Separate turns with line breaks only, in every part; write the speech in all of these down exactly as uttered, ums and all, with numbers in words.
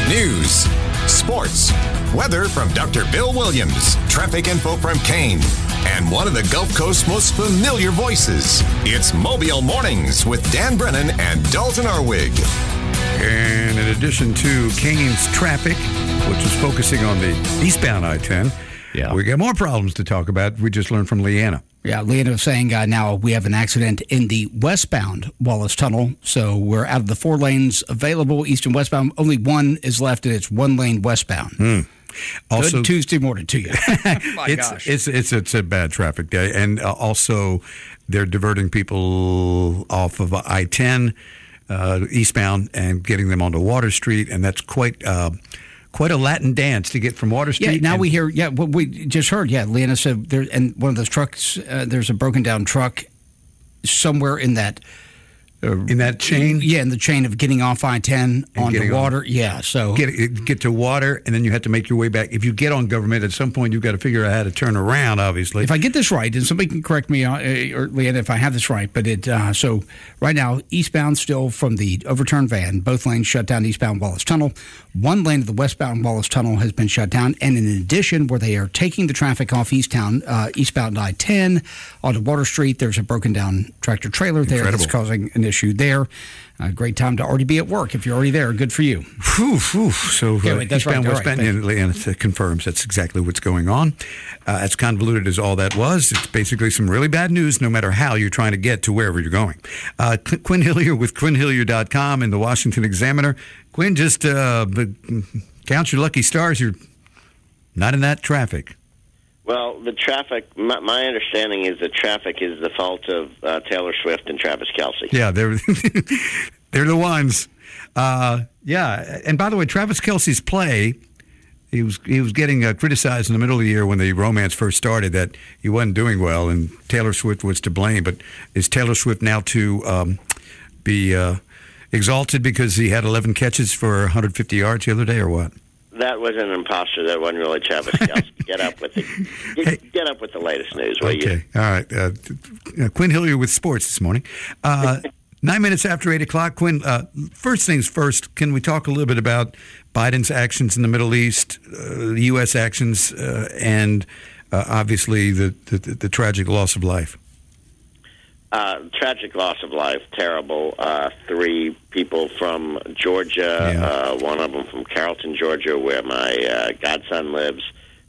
News, sports, weather from Doctor Bill Williams, traffic info from Kane, and one of the Gulf Coast's most familiar voices. It's Mobile Mornings with Dan Brennan and Dalton Arwig.
And in addition to Kane's traffic, which is focusing on the eastbound I ten,
yeah.
we got more problems to talk about. We just learned from Leanna.
Yeah, Leanna was saying uh, now we have an accident in the westbound Wallace Tunnel. So we're out of the four lanes available, east and westbound. Only one is left, and it's one lane westbound.
Mm. Also,
Good Tuesday morning to you. My
it's,
gosh.
It's, it's, it's a bad traffic day. And uh, also, they're diverting people off of I ten uh, eastbound and getting them onto Water Street. And that's quite... Uh, Quite a Latin dance to get from Water Street.
Yeah, now
and-
we hear, yeah, what we just heard, yeah, Leanna said, there, and one of those trucks, uh, there's a broken down truck somewhere in that. Uh,
in that chain?
Yeah, in the chain of getting off I ten onto water. On. Yeah, so.
Get get to water, and then you have to make your way back. If you get on government, at some point, you've got to figure out how to turn around, obviously.
If I get this right, and somebody can correct me, uh, or Leanna, if I have this right, but it, uh, so right now, eastbound still from the overturned van, both lanes shut down eastbound Wallace Tunnel. One lane of the westbound Wallace Tunnel has been shut down, and in addition, where they are taking the traffic off Easttown, uh, eastbound I ten onto Water Street, there's a broken down tractor trailer there
Incredible.
that's causing an issue there. A great time to already be at work. If you're already there, good for you.
Whew, whew. So
Okay,
uh,
wait, that's
eastbound,
right,
westbound,
right,
and Leanna confirms that's exactly what's going on. Uh, as convoluted as all that was, it's basically some really bad news no matter how you're trying to get to wherever you're going. Uh, Quinn Hillier with quinn hillier dot com and the Washington Examiner. Quinn, just uh, count your lucky stars. You're not in that traffic.
Well, the traffic, my, my understanding is that traffic is the fault of uh, Taylor Swift and Travis Kelce.
Yeah, they're they're the ones. Uh, yeah, and by the way, Travis Kelce's play, he was he was getting uh, criticized in the middle of the year when the romance first started that he wasn't doing well, and Taylor Swift was to blame. But is Taylor Swift now to um, be uh, exalted because he had eleven catches for one hundred fifty yards the other day, or what?
That was an imposter. That wasn't really Travis Kelce. Get up with the get,
Hey.
get up with the latest news, will you?
Okay, all right. Uh, uh, Quinn Hillier with sports this morning. Uh, nine minutes after eight o'clock. Quinn, uh, first things first, can we talk a little bit about Biden's actions in the Middle East, uh, U S actions, uh, and uh, obviously the, the, the tragic loss of life?
Uh, tragic loss of life, terrible. Uh, three people from Georgia,
Yeah.
uh, one of them from Carrollton, Georgia, where my uh, godson lives.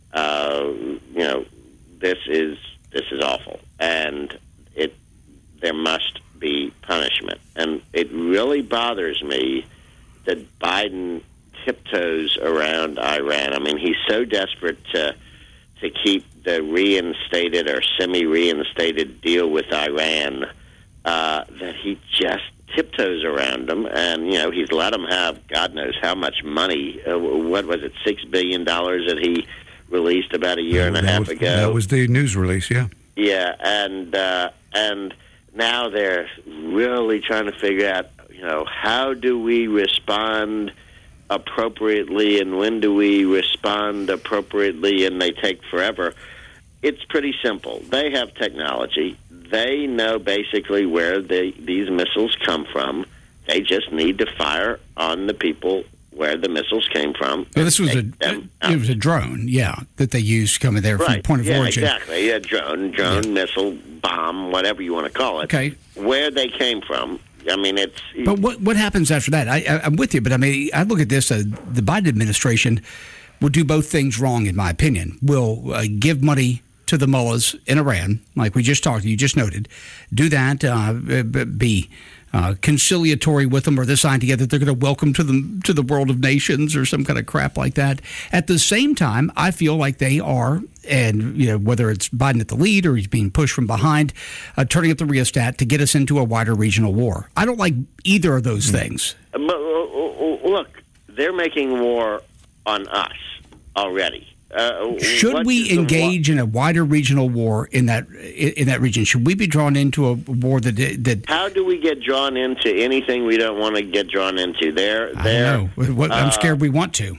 Uh, you know, this is this is awful, and it there must be punishment. And it really bothers me that Biden tiptoes around Iran. I mean, he's so desperate to to keep the reinstated or semi-reinstated deal with Iran uh, that he just tiptoes around them. And, you know, he's let them have God knows how much money. Uh, what was it, six billion dollars that he released about a year and a
that
half
was,
ago?
That was the news release, yeah.
Yeah, and uh, and now they're really trying to figure out, you know, how do we respond appropriately and when do we respond appropriately, and they take forever. It's pretty simple. They have technology. They know basically where the, these missiles come from. They just need to fire on the people where the missiles came from.
Well, this was a
them
it was a drone, yeah, that they used coming there from
Right.
the point of
yeah,
origin.
Exactly. Yeah, drone, drone,
Yeah.
missile, bomb, whatever you want to call it.
Okay.
Where they came from. I mean, it's...
But what what happens after that? I, I, I'm with you, but I mean, I look at this. Uh, the Biden administration will do both things wrong, in my opinion. Will uh, give money to the mullahs in Iran, like we just talked, you just noted. Do that. Uh, be uh, conciliatory with them, or they're signed together. They're going to welcome to them to the world of nations, or some kind of crap like that. At the same time, I feel like they are, and you know, whether it's Biden at the lead or he's being pushed from behind, uh, turning up the rheostat to get us into a wider regional war. I don't like either of those mm-hmm. things.
But, uh, look, they're making war on us already. Uh,
Should we engage in a wider regional war in that in that region? Should we be drawn into a war that that?
How do we get drawn into anything we don't want to get drawn into? There,
I
there.
don't know. What, I'm scared we want to.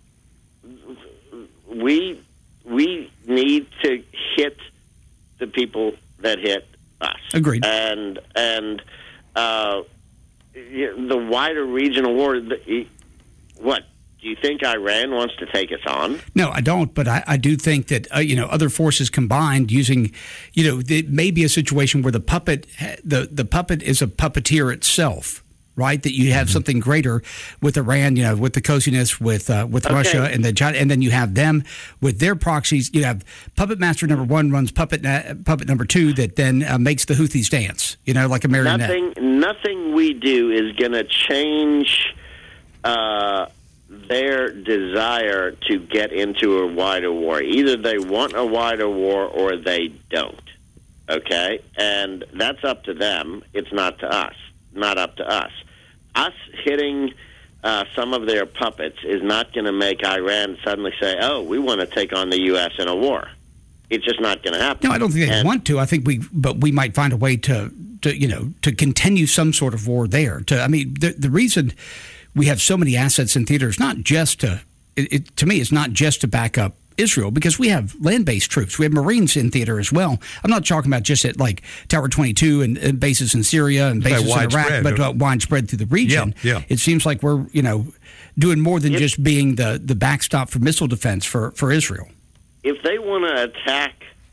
We we need to hit the people that hit us.
Agreed.
And and uh, the wider regional war. The, what? Do you think Iran wants to take us on?
No, I don't. But I, I do think that uh, you know other forces combined using, you know, it may be a situation where the puppet, the the puppet is a puppeteer itself, right? That you have mm-hmm. something greater with Iran, you know, with the coziness, with uh, with okay. Russia, and then China, and then you have them with their proxies. You have puppet master number one runs puppet na- puppet number two that then uh, makes the Houthis dance, you know, like a marionette.
Nothing, nothing we do is going to change. Uh, their desire to get into a wider war. Either they want a wider war or they don't, okay? And that's up to them. It's not to us, not up to us. Us hitting uh, some of their puppets is not going to make Iran suddenly say, oh, we want to take on the U S in a war. It's just not going to happen.
No, I don't think they
and,
want to. I think we, but we might find a way to, to, you know, to continue some sort of war there. To, I mean, the the reason we have so many assets in theaters, not just to, it, it, to me, it's not just to back up Israel, because we have land-based troops. We have Marines in theater as well. I'm not talking about just at like Tower twenty-two and, and bases in Syria and bases in Iraq, but uh, widespread through the region.
Yeah, yeah.
It seems like we're, you know, doing more than
if,
just being the, the backstop for missile defense for, for Israel.
If they want to attack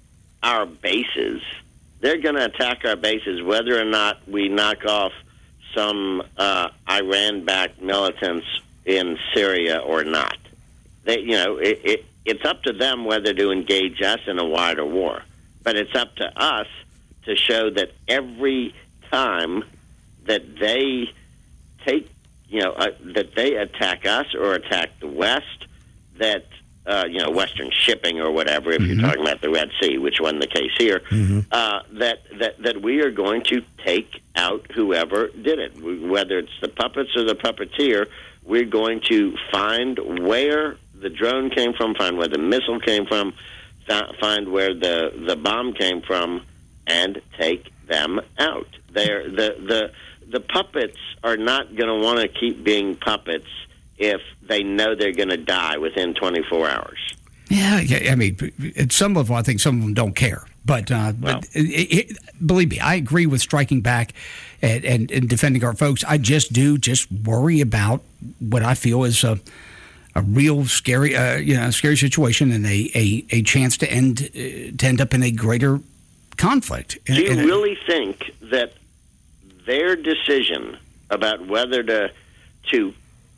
our bases, they're going to attack our bases whether or not we knock off some uh, Iran-backed militants in Syria or not. They, you know, it, it, it's up to them whether to engage us in a wider war. But it's up to us to show that every time that they take, you know, uh, that they attack us or attack the West, that Uh, you know, Western shipping or whatever, if mm-hmm. you're talking about the Red Sea, which wasn't the case here, mm-hmm. uh, that, that, that we are going to take out whoever did it. Whether it's the puppets or the puppeteer, we're going to find where the drone came from, find where the missile came from, find where the, the bomb came from, and take them out. They're, the, the, the puppets are not going to want to keep being puppets if they know they're going to die within twenty-four hours.
Yeah, yeah, I mean, at some level, I think some of them don't care. But, uh, well, but it, it, believe me, I agree with striking back and, and, and defending our folks. I just do just worry about what I feel is a, a real scary, uh, you know, scary situation and a, a, a chance to end uh, to end up in a greater conflict.
Do you
in, in
really a, think that their decision about whether to to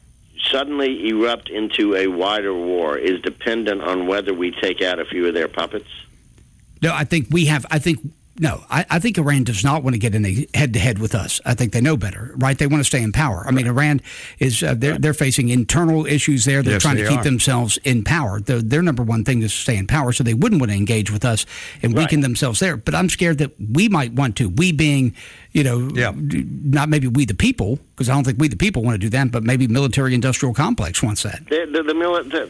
suddenly erupt into a wider war is dependent on whether we take out a few of their puppets?
No, I think we have, I think, no, I, I think Iran does not want to get in a head-to-head with us. I think they know better, right? They want to stay in power. I mean, Iran is, uh, they're, they're facing internal issues there. They're
yes,
trying
they
to keep
are.
themselves in power. The, their number one thing is to stay in power, so they wouldn't want to engage with us and weaken
right.
themselves there. But I'm scared that we might want to, we being, you know,
yeah.
not maybe we the people, because I don't think we the people want to do that, but maybe military-industrial complex wants that.
The, the, the military...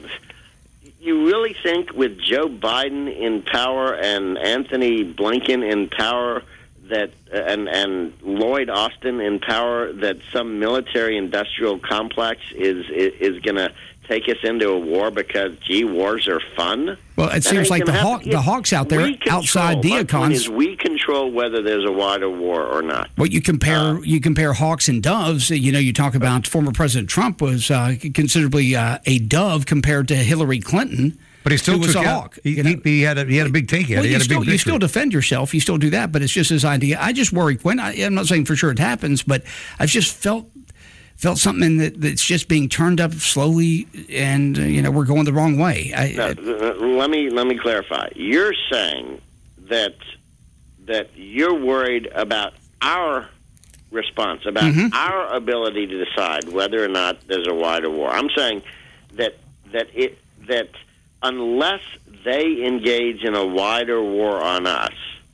You really think with Joe Biden in power and Anthony Blinken in power that and and Lloyd Austin in power that some military industrial complex is is, is going to take us into a war because gee, wars are fun?
Well, it
that
seems like the
happen.
hawk, the hawks out there
control,
outside the econs.
Is we control whether there's a wider war or not.
Well, you compare uh, you compare hawks and doves. You know, you talk about former President Trump was uh, considerably uh, a dove compared to Hillary Clinton.
But he still
was
took
a
out.
hawk.
He,
You know?
he, he had a he had a big take. He had,
Well,
he
you
had a
still
big
you
victory.
still defend yourself. You still do that, but it's just this idea. I just worry, Quinn. I, I'm not saying for sure it happens, but I've just felt felt something that, that's just being turned up slowly, and uh, you know we're going the wrong way. I,
No, uh, let me let me clarify. You're saying that that you're worried about our response, about
Mhm.
our ability to decide whether or not there's a wider war. I'm saying that that it that unless they engage in a wider war on us,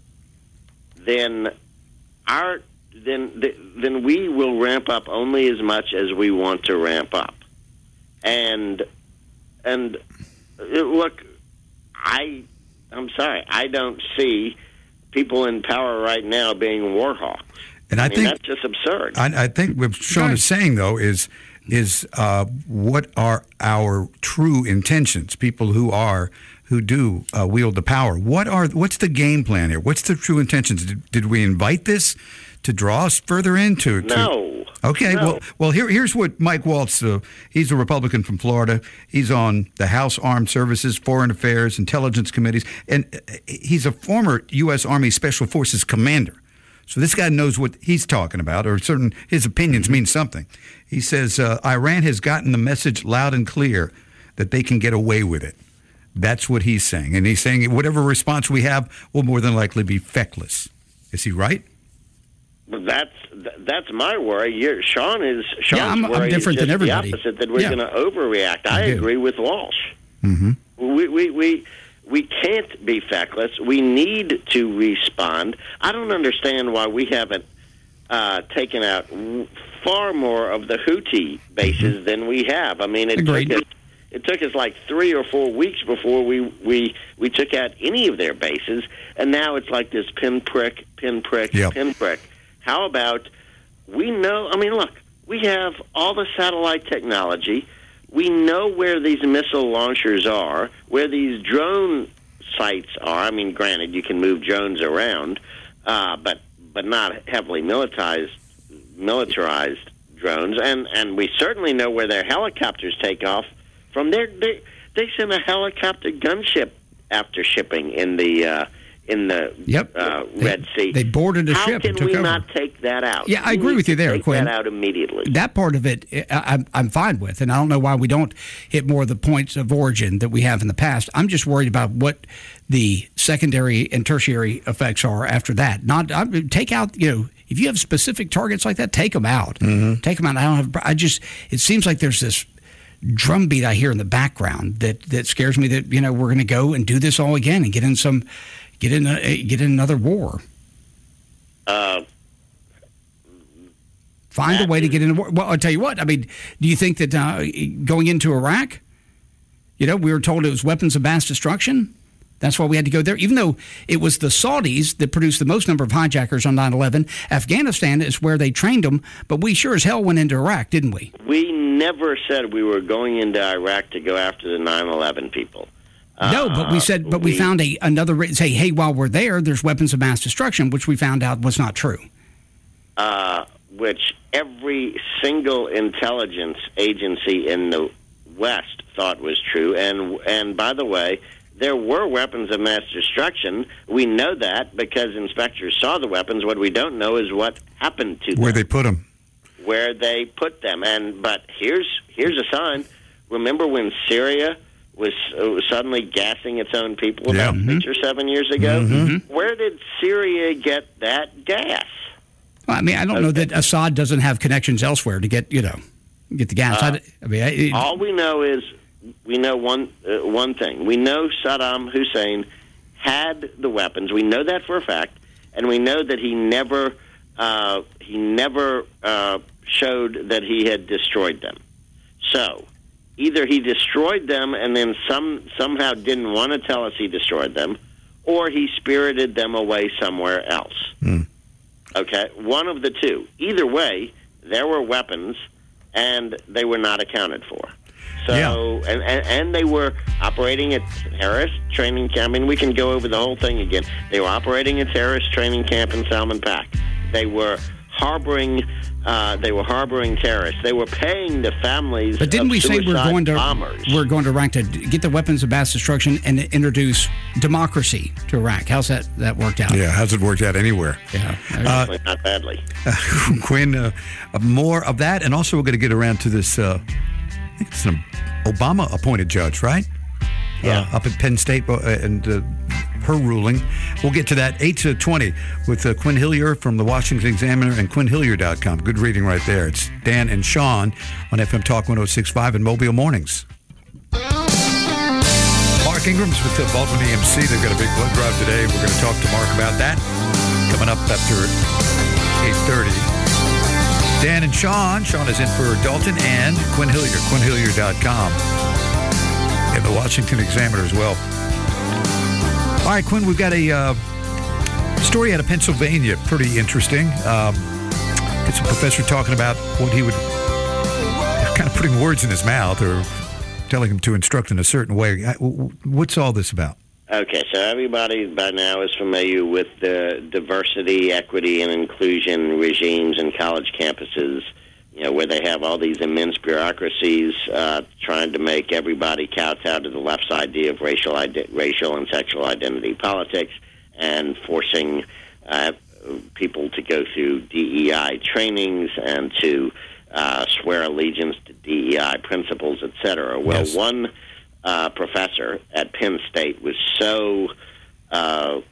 then our then then we will ramp up only as much as we want to ramp up. And and uh, look, I I'm sorry, I don't see people in power right now being war hawks.
And I,
I mean,
think
that's just absurd.
I, I think what Sean
Right.
is saying though is is uh, what are our true intentions? People who are who do uh, wield the power. What are what's the game plan here? What's the true intentions? Did, did we invite this to draw us further into? To,
No.
Okay,
No.
well, well, here, here's what Mike Waltz, uh, he's a Republican from Florida. He's on the House Armed Services, Foreign Affairs, Intelligence Committees, and uh, he's a former U S. Army Special Forces commander. So this guy knows what he's talking about, or certain his opinions mean something. He says uh, Iran has gotten the message loud and clear that they can get away with it. That's what he's saying. And he's saying whatever response we have will more than likely be feckless. Is he right?
Well, that's that's my worry. You're, Sean is Sean's
Yeah, I'm- I'm
worry
different
is
than
just
everybody.
the opposite, that we're
Yeah.
going to overreact. I,
I do.
agree with Walsh.
Mm-hmm.
We, we we we can't be feckless. We need to respond. I don't understand why we haven't uh, taken out far more of the Houthi bases mm-hmm. than we have. I mean, it
Agreed.
took us it took us like three or four weeks before we, we we took out any of their bases, and now it's like this pinprick, pinprick,
Yep.
pinprick. How about we know? I mean, look, we have all the satellite technology. We know where these missile launchers are, where these drone sites are. I mean, granted, you can move drones around, uh, but but not heavily militarized militarized drones. And, and we certainly know where their helicopters take off from. Their, they they send a helicopter gunship after shipping in the uh, in the
Yep.
uh,
They-
Red Sea.
they boarded a
How
ship
can
and took
we
over.
not take that out?
Yeah, I
We
agree
need
with you
to
there,
take
Quinn.
that out immediately.
That part of it, I, I'm, I'm fine with, and I don't know why we don't hit more of the points of origin that we have in the past. I'm just worried about what the secondary and tertiary effects are after that. Not I, take out, you know, if you have specific targets like that, take them out. Mm-hmm. Take them out. I don't have. I just. It seems like there's this drumbeat I hear in the background that that scares me. That you know we're going to go and do this all again and get in some, get in a, get in another war.
Uh,
Find
That
a way to
is-
get in. Well, I'll tell you what. I mean, do you think that uh, going into Iraq, you know, we were told it was weapons of mass destruction? That's why we had to go there, even though it was the Saudis that produced the most number of hijackers on nine eleven. Afghanistan is where they trained them, but we sure as hell went into Iraq, didn't we?
we never said we were going into Iraq to go after the nine eleven people.
No, but we said, but we,
we-
found a another re- say, hey, while we're there, there's weapons of mass destruction, which we found out was not true.
Uh, which every single intelligence agency in the West thought was true. And and by the way, there were weapons of mass destruction. We know that because inspectors saw the weapons. What we don't know is what happened to them.
Where they put him.
Where they put them. And but here's here's a sign. Remember when Syria was uh, suddenly gassing its own people about
Yeah.
six or seven years ago?
Mm-hmm.
Where did Syria get that gas?
Well, I mean, I don't know that Assad doesn't have connections elsewhere to get, you know, get the gas.
Uh,
I, I mean, I, it,
All we know is we know one uh, one thing. We know Saddam Hussein had the weapons. We know that for a fact, and we know that he never uh, he never uh, showed that he had destroyed them. So either he destroyed them and then some somehow didn't want to tell us he destroyed them, or he spirited them away somewhere else.
Mm.
Okay, one of the two. Either way, there were weapons, and they were not accounted for. So,
Yeah.
and, and and they were operating at terrorist training camp. I mean, we can go over the whole thing again. They were operating a terrorist training camp in Salman Pak. They were harboring. Uh, they were harboring terrorists. They were paying the families.
But didn't
of
we say we're
suicide
going to
bombers.
we're going to Iraq to get the weapons of mass destruction and introduce democracy to Iraq? How's that that worked out?
Yeah, how's it worked out anywhere?
Yeah.
Well, not badly.
Quinn, uh, uh, more of that, and also we're going to get around to this. Uh, I think it's an Obama-appointed judge, right?
Yeah.
Uh, up at Penn State, uh, and uh, her ruling. We'll get to that eight to twenty with uh, Quinn Hillier from the Washington Examiner and quinn hillier dot com. Good reading right there. It's Dan and Sean on F M Talk one oh six point five and Mobile Mornings. Mark Ingram's with the Baldwin E M C. They've got a big blood drive today. We're going to talk to Mark about that coming up after eight thirty. Dan and Sean. Sean is in for Dalton and Quinn Hillier, quinn hillier dot com. And the Washington Examiner as well. All right, Quinn, we've got a uh, story out of Pennsylvania. Pretty interesting. Um, it's a professor talking about what he would, kind of putting words in his mouth or telling him to instruct in a certain way. What's all this about?
Okay, so everybody by now is familiar with the diversity, equity, and inclusion regimes in college campuses, you know, where they have all these immense bureaucracies uh, trying to make everybody kowtow to the left's idea of racial ide- racial and sexual identity politics, and forcing uh, people to go through D E I trainings and to uh, swear allegiance to D E I principles, et cetera. Well,
Yes.
one uh, professor at Penn State was so uh,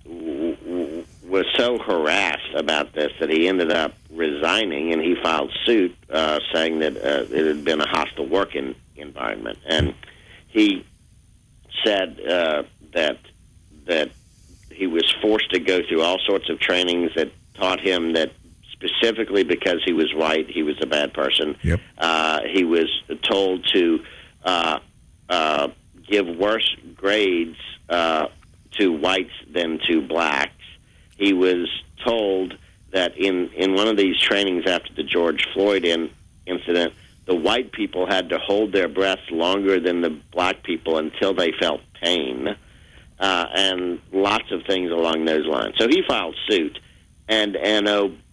w- w- was so harassed about this that he ended up resigning, and he filed suit uh, saying that uh, it had been a hostile work in, environment. And he said uh, that that he was forced to go through all sorts of trainings that taught him that specifically because he was white, he was a bad person.
Yep.
Uh, he was told to uh, uh, give worse grades uh, to whites than to blacks. He was told that in, in one of these trainings after the George Floyd in, incident, the white people had to hold their breaths longer than the black people until they felt pain, uh, and lots of things along those lines. So he filed suit, and an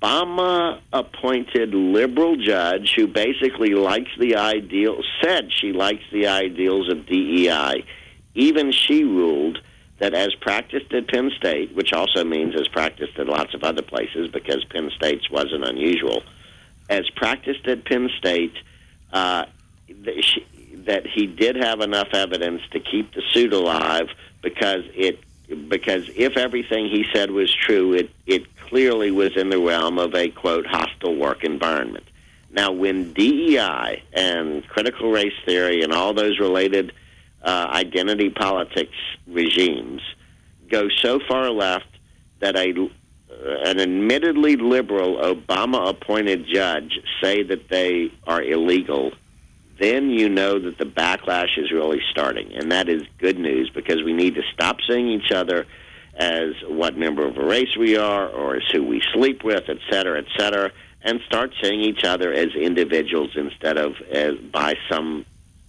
Obama-appointed liberal judge who basically likes the ideal, said she likes the ideals of D E I, even she ruled that as practiced at Penn State, which also means as practiced at lots of other places because Penn State's wasn't unusual, as practiced at Penn State, uh, th- she, that he did have enough evidence to keep the suit alive because it because if everything he said was true, it, it clearly was in the realm of a, quote, hostile work environment. Now, when D E I and critical race theory and all those related uh, identity politics regimes go so far left that a, uh, an admittedly liberal Obama-appointed judge say that they are illegal, then you know that the backlash is really starting. And that is good news because we need to stop seeing each other as what member of a race we are or as who we sleep with, et cetera, et cetera, and start seeing each other as individuals instead of as by some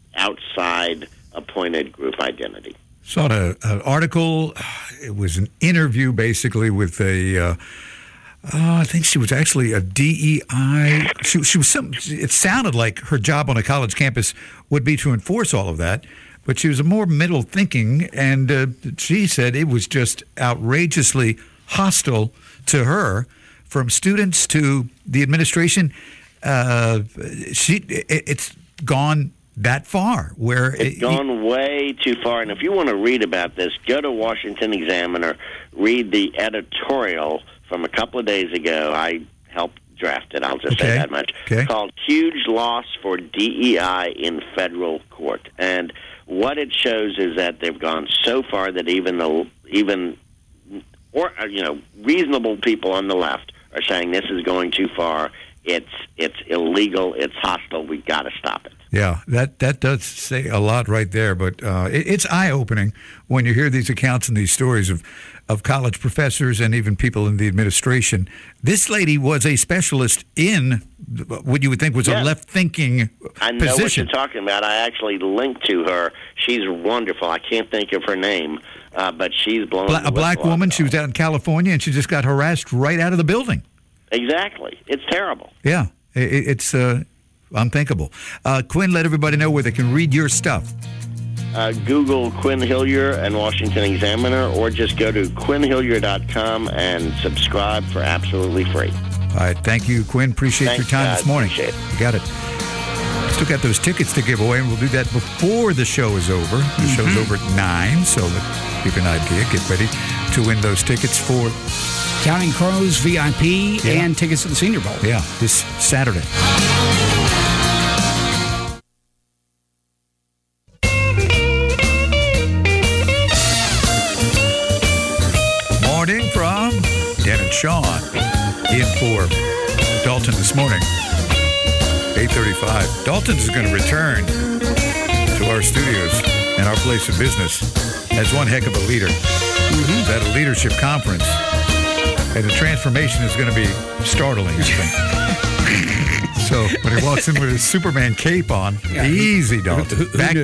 outside appointed group identity.
Saw an article. It was an interview basically with a, uh, uh, I think she was actually a D E I. She, she was some. It sounded like her job on a college campus would be to enforce all of that, but she was a more middle thinking, and uh, she said it was just outrageously hostile to her, from students to the administration. Uh, she, it, it's gone that far. Where
it's
it,
gone way too far. And if you want to read about this, go to Washington Examiner, read the editorial from a couple of days ago. I helped draft it. I'll just
okay.
say that much.
Okay.
Called "Huge Loss for D E I in Federal Court." And what it shows is that they've gone so far that even the even or you know reasonable people on the left are saying this is going too far. It's it's illegal. It's hostile. We've got to stop it.
Yeah, that, that does say a lot right there. But uh, it, it's eye-opening when you hear these accounts and these stories of, of college professors and even people in the administration. This lady was a specialist in what you would think was
yeah.
a left-thinking
I know
position.
what you're talking about. I actually linked to her. She's wonderful. I can't think of her name, uh, but she's blown
Bla- a black woman. She was out in California, and she just got harassed right out of the building.
Exactly. It's terrible.
Yeah, it, it's uh, unthinkable. Uh, Quinn, let everybody know where they can read your stuff.
Uh, Google Quinn Hillier and Washington Examiner, or just go to quinn hillier dot com and subscribe for absolutely free.
All right, thank you, Quinn. Appreciate
Thanks,
your time
guys.
this morning.
Appreciate it.
You got it. Still got those tickets to give away, and we'll do that before the show is over. The mm-hmm. show's over at nine, so let's give you an idea. Get ready to win those tickets for
Counting Crows, V I P,
yeah.
and tickets to the Senior Bowl.
Yeah, this Saturday. Morning from Dan and Sean. In for Dalton this morning. eight thirty-five. Dalton is going to return to our studios and our place of business as one heck of a leader. Mm-hmm. He's at a leadership conference. And the transformation is going to be startling, I think. So when he walks in with his Superman cape on,
yeah,
easy, Dalton.
Who, who,
back,
who knew?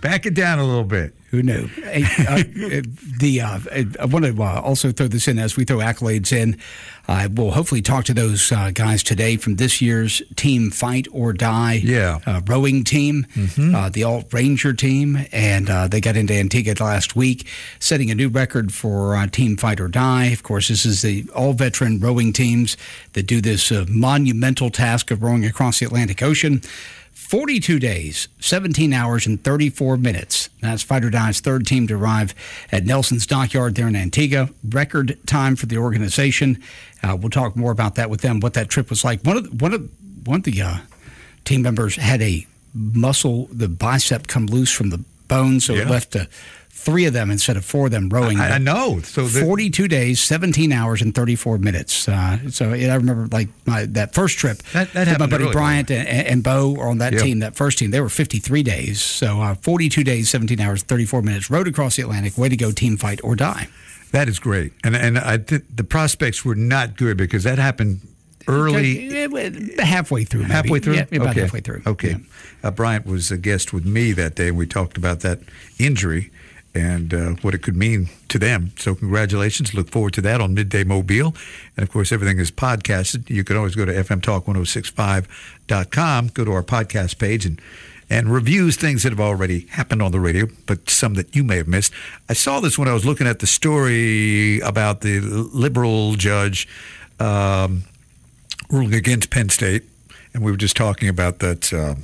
Back it down a little bit.
Who knew? Hey, uh, the uh, I want to uh, also throw this in as we throw accolades in. Uh, we'll hopefully talk to those uh, guys today from this year's Team Fight or Die
yeah.
uh, rowing team, mm-hmm. uh, the Alt Ranger team, and uh, they got into Antigua last week, setting a new record for uh, Team Fight or Die. Of course, this is the all-veteran rowing teams that do this uh, monumental task of rowing across the Atlantic Ocean. forty-two days, seventeen hours, and thirty-four minutes. That's Fight or Die's third team to arrive at Nelson's Dockyard there in Antigua. Record time for the organization. Uh, we'll talk more about that with them, what that trip was like. One of the, one of, one of the uh, team members had a muscle, the bicep come loose from the bone, so
yeah.
it left uh, three of them instead of four of them rowing.
I, I know. So the,
forty-two days, seventeen hours, and thirty-four minutes. Uh, so yeah, I remember like my, that first trip.
That, that
my
happened
buddy
early,
Bryant and, and Bo are on that
yep.
team, that first team. They were fifty-three days. So uh, forty-two days, seventeen hours, thirty-four minutes. Rowed across the Atlantic. Way to go, Team Fight or Die.
That is great. And and I th- the prospects were not good because that happened early.
Halfway through. Maybe.
Halfway through?
Yeah, about
okay.
halfway through.
Okay.
Yeah.
Uh, Bryant was a guest with me that day. We talked about that injury and uh, what it could mean to them. So congratulations. Look forward to that on Midday Mobile. And, of course, everything is podcasted. You can always go to f m talk ten sixty-five dot com, go to our podcast page, and, and reviews things that have already happened on the radio, but some that you may have missed. I saw this when I was looking at the story about the liberal judge um, ruling against Penn State, and we were just talking about that uh,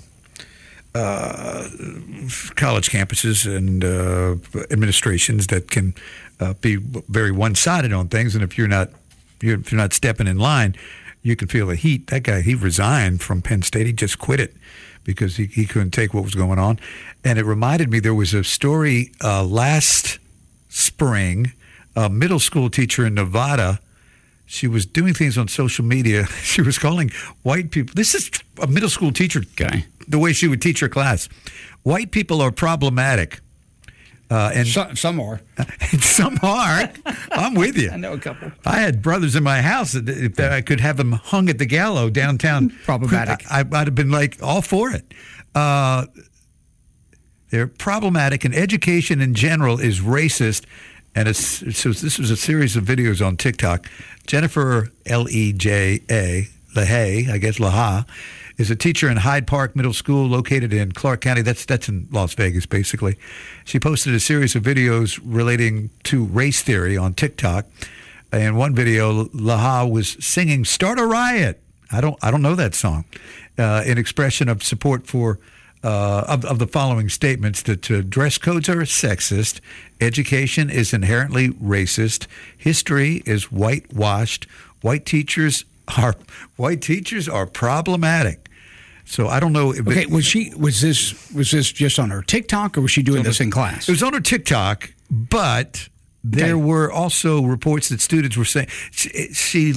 uh, college campuses and uh, administrations that can uh, be very one-sided on things, and if you're not you're, if you're not stepping in line, you can feel the heat. That guy, he resigned from Penn State. He just quit it because he, he couldn't take what was going on. And it reminded me, there was a story uh, last spring, a middle school teacher in Nevada. She was doing things on social media. She was calling white people. This is a middle school teacher guy, the way she would teach her class. White people are problematic. Uh, and
some, some are.
Some are. I'm with you.
I know a couple.
I had brothers in my house that if I could have them hung at the gallows downtown.
Problematic.
I, I'd have been like all for it. Uh, they're problematic, and education in general is racist. And it's, so this was a series of videos on TikTok. Jennifer L E J A LeHaye, I guess LeHa, is a teacher in Hyde Park Middle School located in Clark County. That's that's in Las Vegas, basically. She posted a series of videos relating to race theory on TikTok. In one video, LeHa was singing "Start a Riot." I don't I don't know that song. Uh, in expression of support for uh, of, of the following statements: that uh, dress codes are sexist, education is inherently racist, history is whitewashed, white teachers are white teachers are problematic. So I don't know. If
okay,
it,
was she was this was this just on her TikTok, or was she doing this in class?
It was on her TikTok, but there
okay.
were also reports that students were saying she she,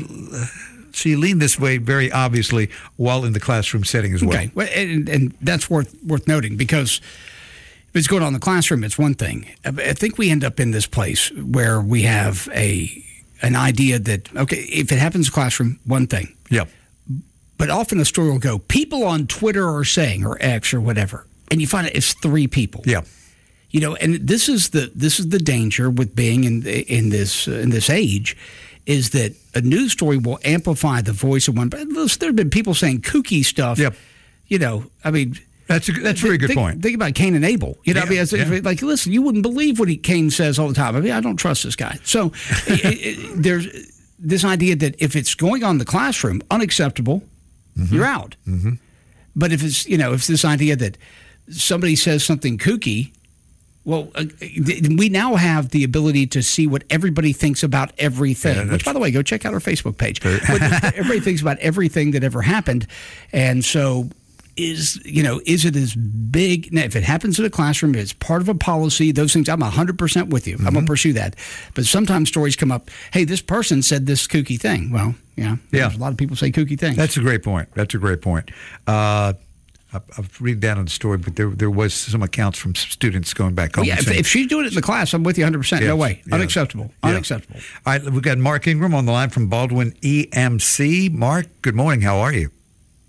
she leaned this way very obviously while in the classroom setting as well.
Okay, well, and, and that's worth worth noting, because if it's going on in the classroom, it's one thing. I think we end up in this place where we have a an idea that, okay, if it happens in the classroom, one thing.
Yep.
But often a story will go, people on Twitter are saying, or X or whatever, and you find out it's three people.
Yeah.
You know, and this is the this is the danger with being in in this uh, in this age, is that a news story will amplify the voice of one. But listen, there have been people saying kooky stuff.
Yep.
You know, I mean,
that's a that's a very good
think,
point.
Think about Cain and Abel. You know,
yeah,
I mean, it's,
yeah.
like, listen, you wouldn't believe what he, Cain says all the time. I mean, I don't trust this guy. So it, it, there's this idea that if it's going on in the classroom, unacceptable. Mm-hmm. You're out.
Mm-hmm.
But if it's, you know, if it's this idea that somebody says something kooky, well, uh, we now have the ability to see what everybody thinks about everything. Yeah, which, by the way, go check out our Facebook page. Everybody thinks about everything that ever happened, and so is you know is it as big? Now, if it happens in a classroom, it's part of a policy. Those things, I'm one hundred percent with you. Mm-hmm. I'm going to pursue that. But sometimes stories come up. Hey, this person said this kooky thing. Well. Yeah,
yeah.
A lot of people say kooky things.
That's a great point. That's a great point. Uh, I've read down on the story, but there there was some accounts from students going back home.
Well, yeah, if,
saying,
if she's doing it in the class, I'm with you one hundred percent.
Yes,
no way.
yeah,
Unacceptable.
yeah.
Unacceptable.
All right, we've got Mark Ingram on the line from Baldwin E M C. Mark, good morning. How are you?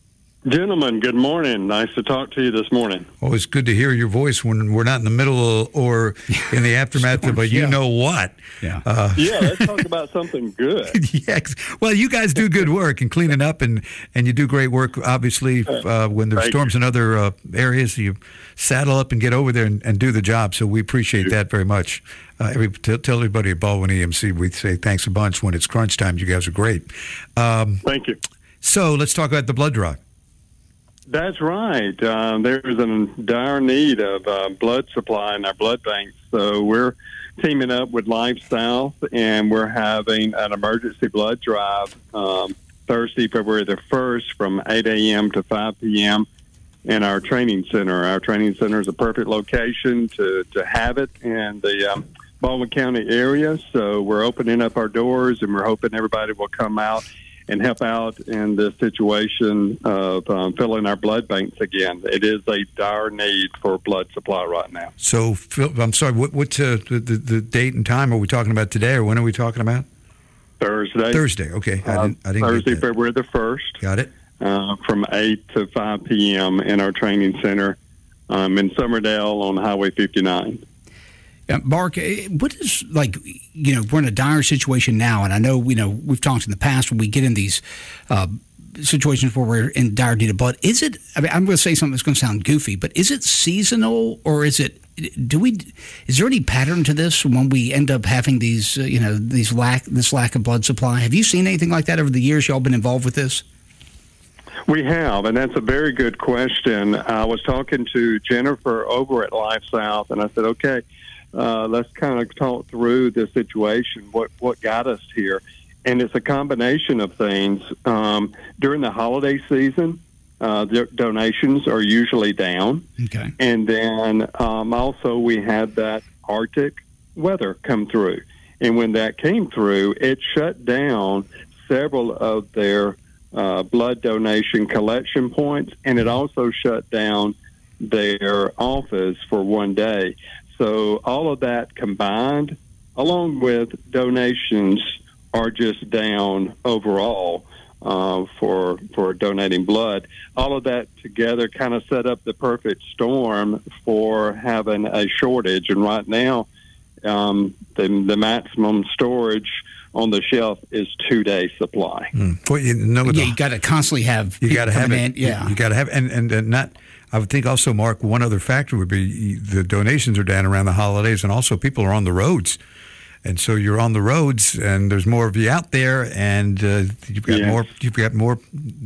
Gentlemen, good morning. Nice to talk to you this morning.
Always good to hear your voice when we're not in the middle or in the aftermath of a you
yeah.
know what.
Yeah.
Uh,
Yeah, let's talk about something good.
yeah. Well, you guys do good work in cleaning up, and, and you do great work, obviously, uh, when there's
Thank
storms in other uh, areas. You saddle up and get over there and, and do the job, so we appreciate that very much. Uh, every, t- tell everybody at Baldwin E M C we say thanks a bunch when it's crunch time. You guys are great. Um,
Thank you.
so let's talk about the blood drive.
That's right. Um, there's a dire need of uh, blood supply in our blood banks. So we're teaming up with Life South, and we're having an emergency blood drive um, Thursday, February the first from eight a.m. to five p.m. in our training center. Our training center is a perfect location to, to have it in the um, Baldwin County area. So we're opening up our doors, and we're hoping everybody will come out and help out in the situation of um, filling our blood banks again. It is a dire need for blood supply right now.
So, Phil, I'm sorry, what, what's uh, the, the, the date and time are we talking about today, or when are we talking about?
Thursday.
Thursday, okay. I didn't, I didn't
Thursday,
get that.
February the first.
Got it.
Uh, from eight to five p.m. in our training center um, in Summerdale on Highway fifty-nine.
Yeah, Mark, what is, like, you know, we're in a dire situation now, and I know, you know, we've talked in the past when we get in these uh, situations where we're in dire need of blood. Is it, I mean, I'm going to say something that's going to sound goofy, but is it seasonal, or is it, do we, is there any pattern to this when we end up having these, uh, you know, these lack, this lack of blood supply? Have you seen anything like that over the years y'all been involved with this?
We have, and that's a very good question. I was talking to Jennifer over at Life South, and I said, okay, Uh, let's kind of talk through the situation, what what got us here. And it's a combination of things. Um, during the holiday season, uh, the donations are usually down.
Okay.
And then um, also we had that Arctic weather come through. And when that came through, it shut down several of their uh, blood donation collection points, and it also shut down their office for one day. So all of that combined, along with donations, are just down overall uh, for for donating blood. All of that together kind of set up the perfect storm for having a shortage. And right now, um, the, the maximum storage on the shelf is two-day supply.
Mm. Well, you know,
Yeah,
the,
you got to constantly have
you got to have it.
in. Yeah.
You, you got to have, and, and and not. I would think also, Mark, one other factor would be the donations are down around the holidays, and also people are on the roads. And so you're on the roads, and there's more of you out there, and uh, you've got
Yes.
more you've got more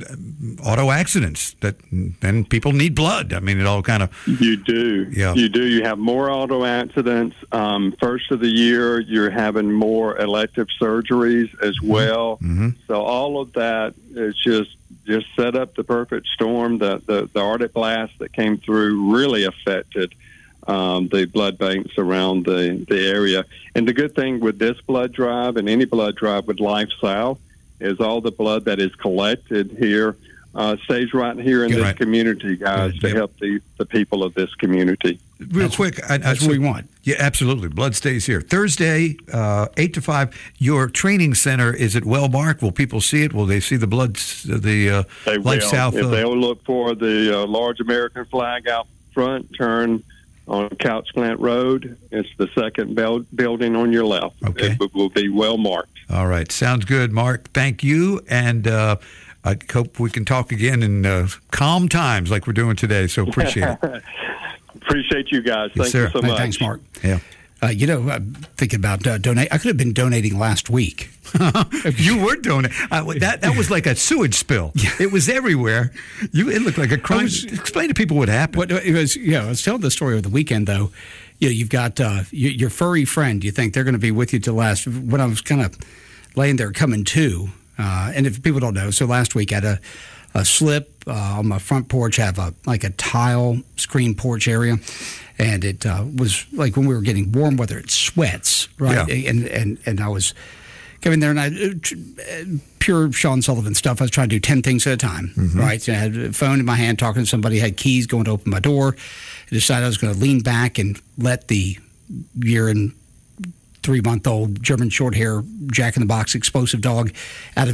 auto accidents. That then people need blood. I mean, it all kind of
You do.
Yeah.
You do. You have more auto accidents. Um, first of the year, you're having more elective surgeries as well.
Mm-hmm.
So all of that is just just set up the perfect storm. The, the, the Arctic blast that came through really affected um, the blood banks around the, the area. And the good thing with this blood drive and any blood drive with Life South is all the blood that is collected here uh, stays right here in
Good.
this
Right.
community, guys,
Good.
to
Yep.
help the, the people of this community.
real
That's-
quick. I, I,
that's what we want.
Yeah, absolutely. Blood stays here. Thursday, uh, eight to five. Your training center is at Wellmark. Will people see it? Will they see the blood? The uh,
They
Life
will.
South.
If
uh,
they'll look for the uh, large American flag out front, turn on Couch Plant Road. It's the second bel- building on your left.
Okay.
It will be well marked.
All right. Sounds good, Mark. Thank you. And uh, I hope we can talk again in uh, calm times like we're doing today. So appreciate it.
Appreciate you guys.
Yes,
Thank
sir.
you so
Hey,
much.
thanks, Mark.
Yeah.
Uh, you know, I'm thinking about uh, donate. I could have been donating last week.
You were donating. Uh, that that was like a sewage spill. It was everywhere. You it looked like a crime.
was-
Explain to people what happened.
What it was, yeah, I was telling the story over the weekend though. You know, you've got uh, your, your furry friend. You think they're going to be with you to last? When I was kind of laying there coming to, uh, and if people don't know, so last week I had a, a slip uh, on my front porch. I have a like a tile screen porch area, and it uh, was like when we were getting warm weather, it sweats, right?
Yeah.
And and and I was coming there, and I uh, pure Sean Sullivan stuff. I was trying to do ten things at a time, right? So I had a phone in my hand, talking to somebody, had keys going to open my door. I decided I was going to lean back and let the year and three month old German short hair Jack in the Box explosive dog out of his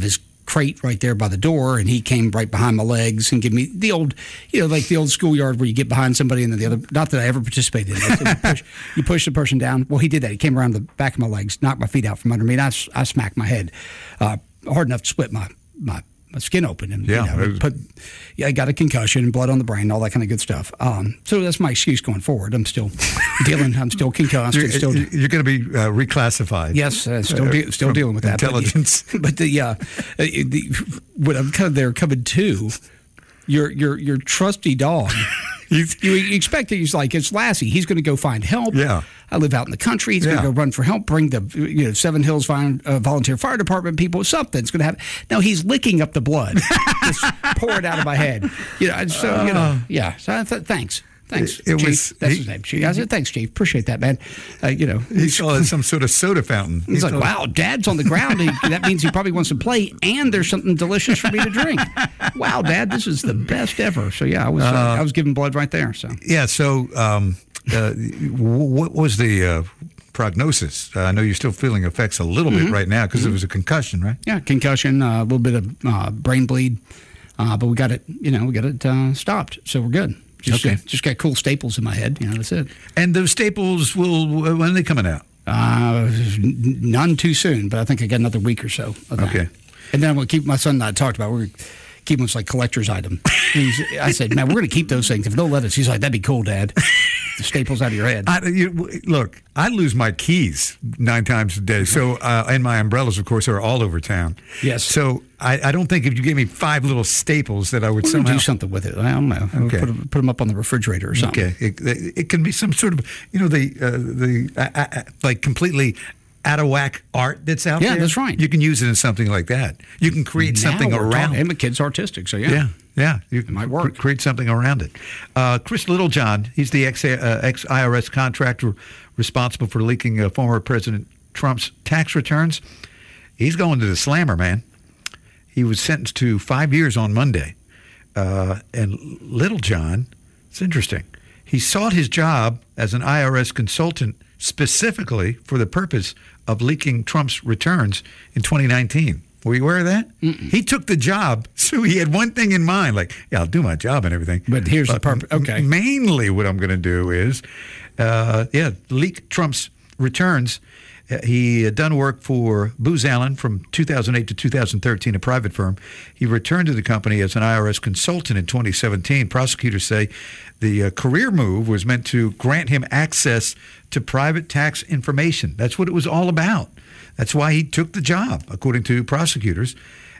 crate right there by the door, and he came right behind my legs and gave me the old, you know, like the old schoolyard where you get behind somebody and then the other. Not that I ever participated in it. So you, push, you push the person down. Well, he did that. He came around the back of my legs, knocked my feet out from under me, and I, I smacked my head uh, hard enough to split my my. My skin open and
yeah,
you know, put, yeah, I got a concussion and blood on the brain, all that kind of good stuff. Um, so that's my excuse going forward. I'm still dealing. I'm still concussed.
You're,
still,
you're going to be uh, reclassified.
Yes, uh, still de- still dealing with that.
Intelligence.
But, but the, uh, the what I'm kind of there coming to, your your your trusty dog. You expect it. He's like, it's Lassie. He's going to go find help.
Yeah.
I live out in the country. He's
Yeah.
going to go run for help, bring the you know Seven Hills Vol- uh, Volunteer Fire Department people. Something's going to happen. No, he's licking up the blood. Just pour it out of my head. You know, so, you know, yeah. So I thought, thanks. Thanks,
It- it
Chief.
was-
That's
he-
his name, Chief. I said, thanks, Chief. Appreciate that, man. Uh, you know,
He saw it as some sort of soda fountain.
he's
He
like,
thought-
wow, Dad's on the ground. He, that means he probably wants to play, and there's something delicious for me to drink. Wow, Dad, this is the best ever. So yeah, I was uh, I was giving blood right there. So
Yeah. So, um, uh, w- what was the uh, prognosis? Uh, I know you're still feeling effects a little
Mm-hmm.
bit right now because it was a concussion, right?
yeah, concussion, uh, a little bit of uh, brain bleed, uh, but we got it. You know, we got it uh, stopped, so we're good. Just,
Okay.
just got cool staples in my head. You know, that's it.
And those staples will when are they coming out?
Uh, n- none too soon, but I think I got another week or so. Of that.
Okay.
And then I'm going to keep, my son and I talked about, we're going to keep them as like collector's item. He's, I said, man, we're going to keep those things. If they'll let us, he's like, that'd be cool, Dad. The staples out of your head.
I, you, look, I lose my keys nine times a day. So, uh, and my umbrellas, of course, are all over town.
Yes.
So, I, I don't think if you gave me five little staples that I would
We're going to
somehow
do something with it. I don't know. We'll
Okay.
Put, 'em- put them up on the refrigerator or something.
Okay, it, it, it can be some sort of, you know, the uh, the uh, uh, like completely out of whack art that's out
Yeah,
there.
that's right.
You can use it in something like that. You can create
Now
something
we're
around.
talking- And my kid's artistic, so yeah.
Yeah, yeah, you can
might work.
cre- create something around it. Uh, Chris Littlejohn, he's the ex uh, ex I R S contractor responsible for leaking uh, former President Trump's tax returns. He's going to the slammer, man. He was sentenced to five years on Monday. Uh, and Littlejohn, it's interesting. He sought his job as an I R S consultant specifically for the purpose of leaking Trump's returns in twenty nineteen. Were you aware of that? Mm-mm. He took the job, so he had one thing in mind, like, yeah, I'll do my job and everything.
But here's the purpose. Okay.
Mainly what I'm going to do is, uh, yeah, leak Trump's returns. Uh, he had done work for Booz Allen from two thousand eight to two thousand thirteen, a private firm. He returned to the company as an I R S consultant in twenty seventeen. Prosecutors say the uh, career move was meant to grant him access to private tax information. That's what it was all about. That's why he took the job, according to prosecutors,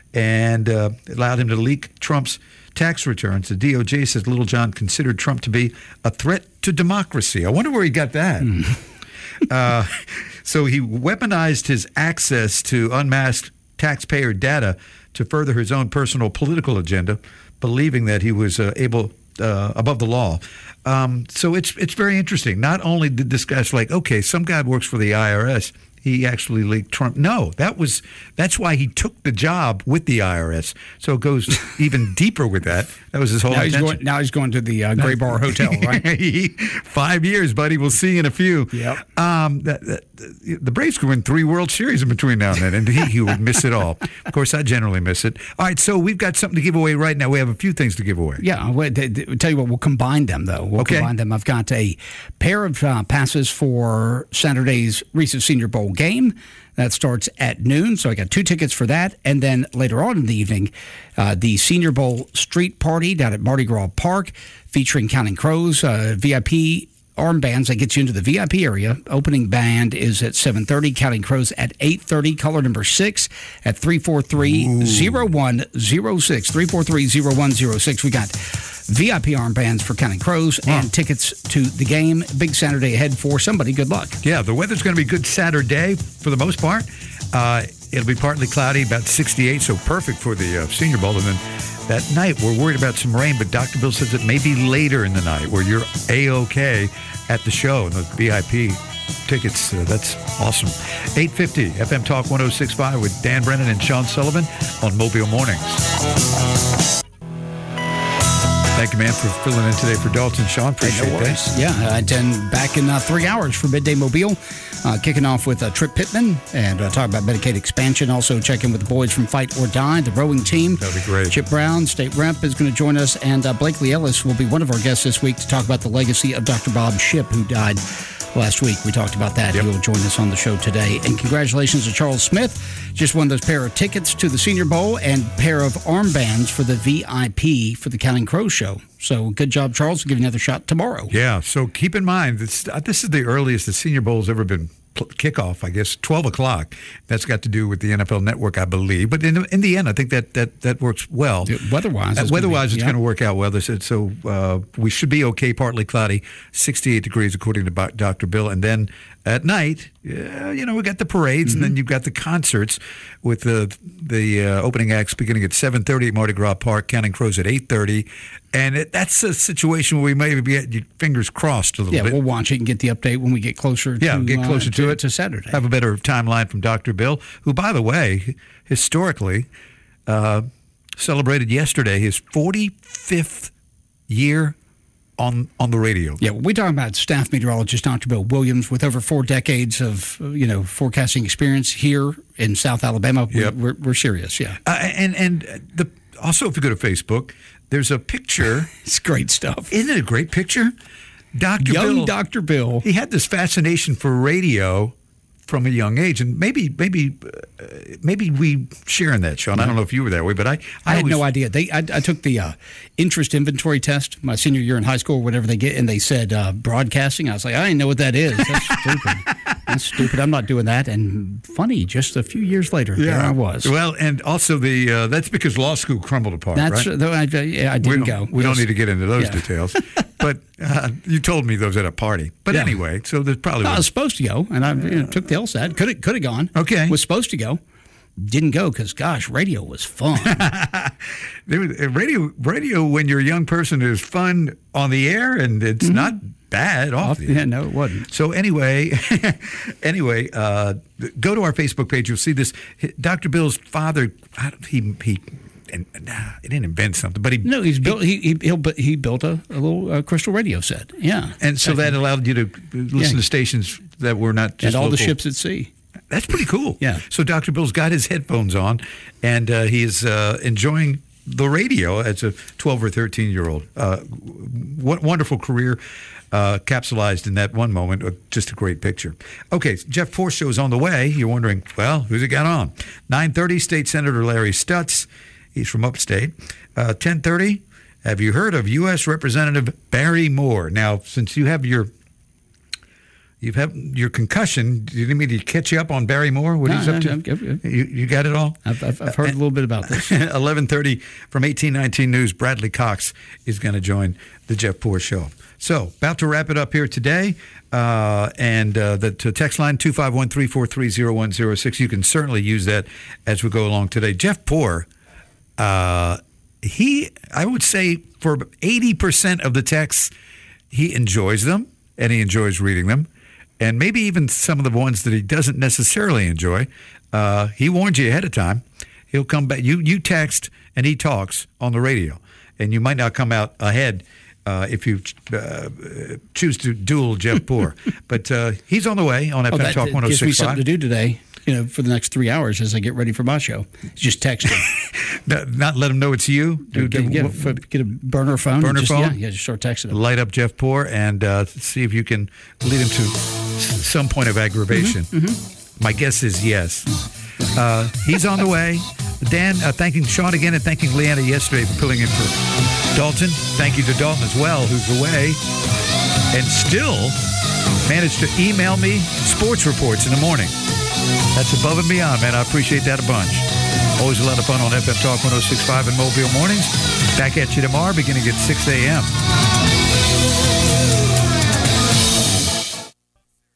and uh, allowed him to leak Trump's tax returns. The D O J says Littlejohn considered Trump to be a threat to democracy. I wonder where he got that. Mm. uh, so he weaponized his access to unmasked taxpayer data to further his own personal political agenda, believing that he was uh, able uh, above the law. Um, so it's it's very interesting. Not only did this guy's like, okay, some guy works for the I R S. He actually leaked Trump. No, that was that's why he took the job with the I R S. So it goes even deeper with that. That was his whole
Now he's,
intention.
going, now he's going to the uh, Gray Bar Hotel, right?
Five years, buddy. We'll see you in a few.
Yep.
Um, that, that, the Braves could win three World Series in between now and then, and he, he would miss it all. Of course, I generally miss it. All right, so we've got something to give away right now. We have a few things to give away.
Yeah, I'll tell you what, we'll combine them, though. We'll
Okay.
combine them. I've got a pair of uh, passes for Saturday's Reese's Senior Bowl game. That starts at noon, so I got two tickets for that. And then later on in the evening, uh, the Senior Bowl Street Party down at Mardi Gras Park, featuring Counting Crows, uh, V I P armbands that gets you into the V I P area. Opening band is at seven thirty, Counting Crows at eight thirty, caller number six at three four three, zero one zero six, three four three, zero one zero six. We got V I P armbands for Counting Crows
Wow.
and tickets to the game. Big Saturday ahead for somebody. Good luck.
Yeah, the weather's going to be good Saturday for the most part. Uh, it'll be partly cloudy, about sixty-eight, so perfect for the uh, Senior Bowl. And then that night, we're worried about some rain, but Doctor Bill says it may be later in the night where you're A-OK at the show and the V I P tickets. Uh, that's awesome. eight fifty F M Talk one oh six point five with Dan Brennan and Sean Sullivan on Mobile Mornings. Thank you, man, for filling in today for Dalton. Sean, appreciate
no
that.
Yeah, uh, and back in uh, three hours for Midday Mobile, uh, kicking off with uh, Trip Pittman and uh, talk about Medicaid expansion. Also check in with the boys from Fight or Die, the rowing team.
That'd be great.
Chip Brown, state rep, is going to join us, and uh, Blakely Ellis will be one of our guests this week to talk about the legacy of Doctor Bob Shipp, who died last week. We talked about that.
Yep.
He will join us on the show today. And congratulations to Charles Smith. Just won those pair of tickets to the Senior Bowl and pair of armbands for the V I P for the Counting Crows show. So good job, Charles. We'll give you another shot tomorrow.
Yeah, so keep in mind, this, uh, this is the earliest the Senior Bowl's ever been pl- kickoff, I guess, twelve o'clock. That's got to do with the N F L Network, I believe. But in the, in the end, I think that that, that works well.
Yeah, weather-wise.
Uh, weather-wise,
be,
it's
yeah.
going to work out well. They said, so uh, we should be okay, partly cloudy, sixty-eight degrees, according to Doctor Bill. And then at night, uh, you know, we got the parades, mm-hmm. and then you've got the concerts with the the uh, opening acts beginning at seven thirty at Mardi Gras Park, Counting Crows at eight thirty. And it, that's a situation where we may be at your fingers crossed a little
yeah,
bit.
Yeah, we'll watch it and get the update when we get closer
yeah,
to
get closer
uh,
to,
to
it.
to Saturday.
Have a better timeline from Doctor Bill, who, by the way, historically uh, celebrated yesterday his forty-fifth year on on the radio.
Yeah, we're talking about staff meteorologist Doctor Bill Williams with over four decades of you know forecasting experience here in South Alabama.
Yep.
We're, we're serious, yeah.
Uh, and and the also, if you go to Facebook, there's a picture.
It's great stuff.
Isn't it a great picture? Doctor
Young
Bill,
Doctor Bill.
He had this fascination for radio from a young age, and maybe maybe uh, maybe we share in that, Sean. I don't know if you were that way, but I I,
I had
always,
no idea. They I, I took the uh, interest inventory test my senior year in high school, whatever they get, and they said uh, broadcasting. I was like, I didn't know what that is. That's stupid. That's stupid. I'm not doing that. And funny, just a few years later, there I was.
Well, and also the uh, that's because law school crumbled apart.
That's
right?
though I, yeah, I didn't
we
go.
We
Yes.
don't need to get into those
Yeah.
details. But uh, you told me those at a party. But
Yeah.
anyway, so there's probably
No, I
one.
was supposed to go, and I you know, took the LSAT. Could have could have gone.
Okay.
Was supposed to go. Didn't go because, gosh, radio was fun.
There was, uh, radio, radio when you're a young person is fun on the air, and it's mm-hmm. not bad off,
Off,
the air.
yeah, no, it wasn't.
So anyway, anyway, uh, go to our Facebook page. You'll see this. Doctor Bill's father, I don't- he he, and, nah, he didn't invent something, but he
No, he's built. He he he'll, he built a, a little uh, crystal radio set. Yeah,
and so that allowed you to listen
Yeah.
to stations that were not just
and all the
local.
ships at sea.
That's pretty cool.
Yeah.
So Doctor Bill's got his headphones on, and uh, he is uh, enjoying the radio as a twelve or thirteen year old. Uh, what wonderful career, uh, capsulized in that one moment. Uh, just a great picture. Okay, Jeff Poor show is on the way. You're wondering, well, who's it got on? nine thirty, State Senator Larry Stutz. He's from upstate. Uh, ten thirty, have you heard of U S Representative Barry Moore? Now, since you have your You've had your concussion. Do you need me to catch you up on Barry Moore? What
No,
he's up
no,
to?
I'm- I'm-
You, you got it all?
I've, I've, I've heard a little bit about this.
eleven thirty from eighteen nineteen News, Bradley Cox is going to join the Jeff Poor Show. So, about to wrap it up here today. Uh, and uh, the to text line two five one, three four three, zero one zero six. You can certainly use that as we go along today. Jeff Poor, uh, he, I would say for eighty percent of the texts, he enjoys them and he enjoys reading them. And maybe even some of the ones that he doesn't necessarily enjoy. Uh, he warns you ahead of time. He'll come back. You you text and he talks on the radio, and you might not come out ahead uh, if you uh, choose to duel Jeff Poor. But uh, he's on the way on F M
Oh, that
Talk one oh
gives me
six point
something
five.
to do today. You know, for the next three hours as I get ready for my show. Just text him.
not, not let him know it's you. Do,
get,
do-
get, a, get a burner phone.
Burner
and just,
phone?
Yeah, yeah, just start texting him.
light up Jeff Poor and uh, see if you can lead him to s- some point of aggravation.
Mm-hmm, mm-hmm.
My guess is yes. Uh, he's on the way. Dan, uh, thanking Sean again and thanking Leanna yesterday for filling in for Dalton. Thank you to Dalton as well, who's away and still managed to email me sports reports in the morning. That's above and beyond, man. I appreciate that a bunch. Always a lot of fun on F M Talk one oh six point five in Mobile Mornings. Back at you tomorrow beginning at six a.m.